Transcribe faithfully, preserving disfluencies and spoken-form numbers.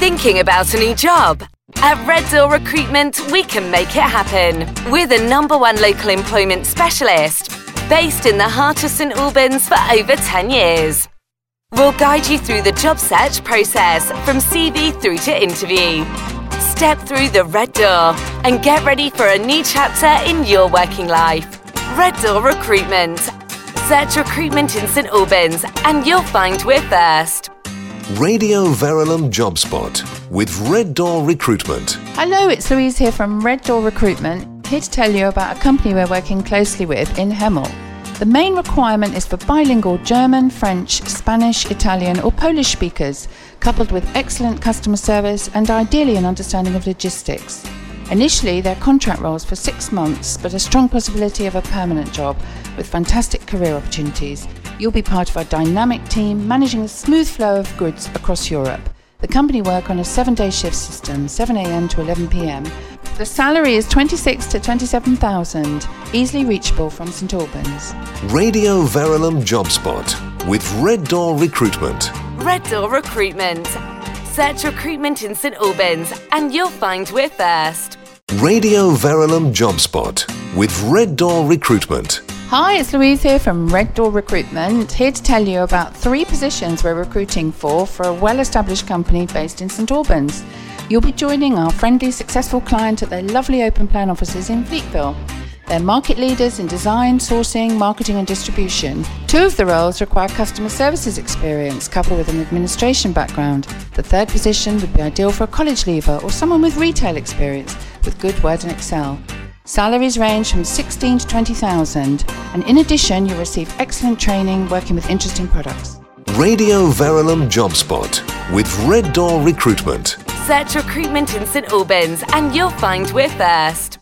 Thinking about a new job? At Red Door Recruitment, we can make it happen. We're the number one local employment specialist, based in the heart of St Albans for over ten years. We'll guide you through the job search process from C V through to interview. Step through the Red Door and get ready for a new chapter in your working life. Red Door Recruitment. Search recruitment in St Albans and you'll find we're first. Radio Verulam Job Spot with Red Door Recruitment. Hello, it's Louise here from Red Door Recruitment, here to tell you about a company we're working closely with in Hemel. The main requirement is for bilingual German, French, Spanish, Italian or Polish speakers, coupled with excellent customer service and ideally an understanding of logistics. Initially, they're contract roles for six months, but a strong possibility of a permanent job with fantastic career opportunities. You'll be part of a dynamic team managing a smooth flow of goods across Europe. The company work on a seven-day shift system, seven a m to eleven p m. The salary is twenty-six to twenty-seven thousand, easily reachable from St Albans. Radio Verulam Job Spot with Red Door Recruitment. Red Door Recruitment. Search recruitment in St Albans and you'll find we're first. Radio Verulam Job Spot with Red Door Recruitment. Hi, it's Louise here from Red Door Recruitment, here to tell you about three positions we're recruiting for for a well-established company based in St Albans. You'll be joining our friendly, successful client at their lovely open plan offices in Fleetville. They're market leaders in design, sourcing, marketing and distribution. Two of the roles require customer services experience coupled with an administration background. The third position would be ideal for a college leaver or someone with retail experience with good Word and Excel. Salaries range from sixteen to twenty thousand, and in addition you'll receive excellent training working with interesting products. Radio Verulam Job Spot with Red Door Recruitment. Search recruitment in St Albans and you'll find we're first.